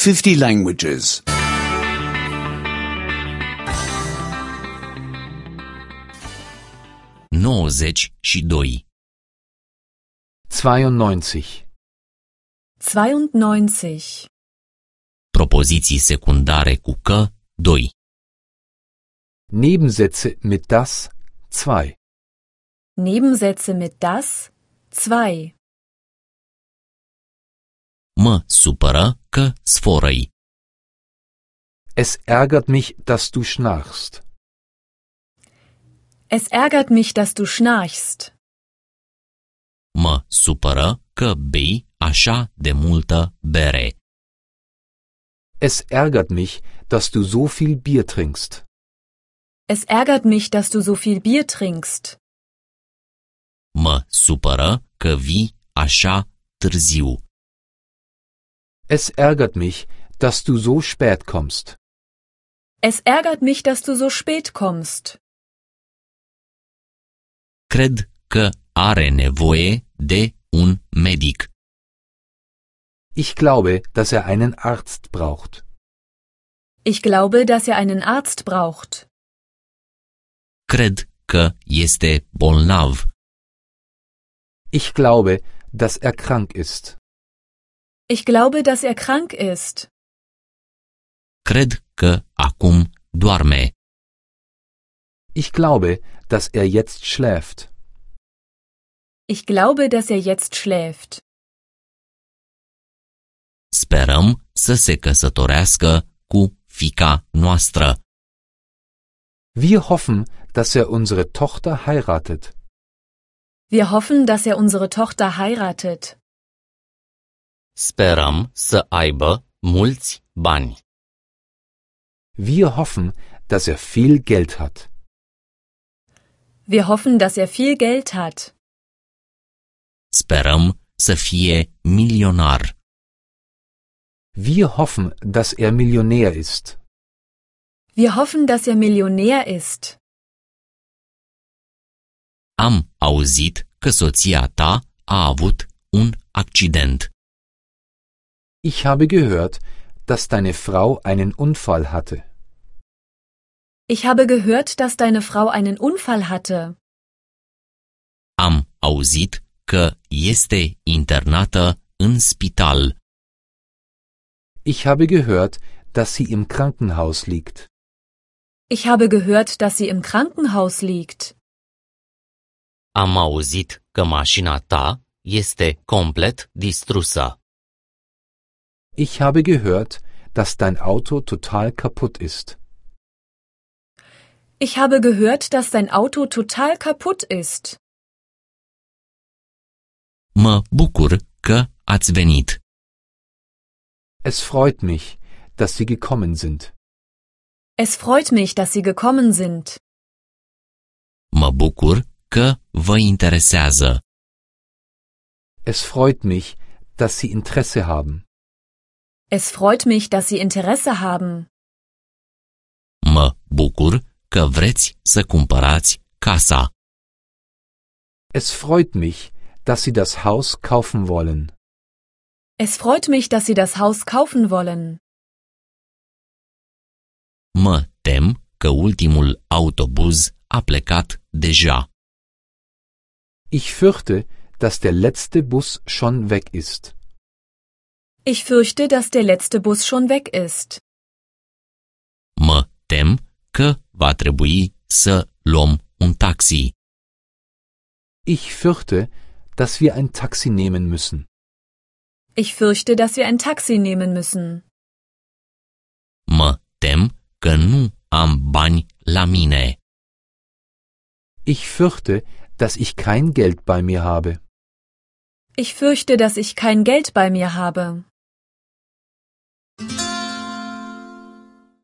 50 languages. 92. 92. 92. Propoziții secundare cu că, 2. Nebensätze mit das, 2. Nebensätze mit das, 2. Mă supără că sforăi. Es ärgert mich, dass du schnarchst. Es ärgert mich, dass du schnarchst. Mă supără că bei așa de multă bere. Es ärgert mich, dass du so viel Bier trinkst. Es ärgert mich, dass du so viel Bier trinkst. Mă supără că vii așa târziu. Es ärgert mich, dass du so spät kommst. Es ärgert mich, dass du so spät kommst. Cred că are nevoie de un medic. Ich glaube, dass er einen Arzt braucht. Ich glaube, dass er einen Arzt braucht. Cred că este bolnav. Ich glaube, dass er krank ist. Ich glaube, dass er krank ist. Cred că acum doarme. Ich glaube, dass er jetzt schläft. Ich glaube, dass er jetzt schläft. Sperăm să se căsătorească cu fiica noastră. Wir hoffen, dass er unsere Tochter heiratet. Wir hoffen, dass er unsere Tochter heiratet. Sperăm să aibă mulți bani. Wir hoffen, dass er viel Geld hat. Wir hoffen, dass er viel Geld hat. Sperăm să fie milionar. Wir hoffen, dass er Millionär ist. Wir hoffen, dass er Millionär ist. Am auzit că soția ta a avut un accident. Ich habe gehört, dass deine Frau einen Unfall hatte. Ich habe gehört, dass deine Frau einen Unfall hatte. Am auzit că este internată în spital. Ich habe gehört, dass sie im Krankenhaus liegt. Ich habe gehört, dass sie im Krankenhaus liegt. Am auzit că mașina ta este complet distrusă. Ich habe gehört, dass dein Auto total kaputt ist. Ich habe gehört, dass dein Auto total kaputt ist. Mă bucur că ați venit. Es freut mich, dass Sie gekommen sind. Es freut mich, dass Sie gekommen sind. Mă bucur că vă interesează. Es freut mich, dass Sie Interesse haben. Es freut mich, dass Sie Interesse haben. Mă bucur că vreți să cumpărați casa. Es freut mich, dass Sie das Haus kaufen wollen. Es freut mich, dass Sie das Haus kaufen wollen. Mă tem că ultimul autobuz a plecat deja. Ich fürchte, dass der letzte Bus schon weg ist. Ich fürchte, dass der letzte Bus schon weg ist. Mă tem că va trebui să luăm un taxi. Ich fürchte, dass wir ein Taxi nehmen müssen. Ich fürchte, dass wir ein Taxi nehmen müssen. Mă tem că nu am bani la mine. Ich fürchte, dass ich kein Geld bei mir habe. Ich fürchte, dass ich kein Geld bei mir habe.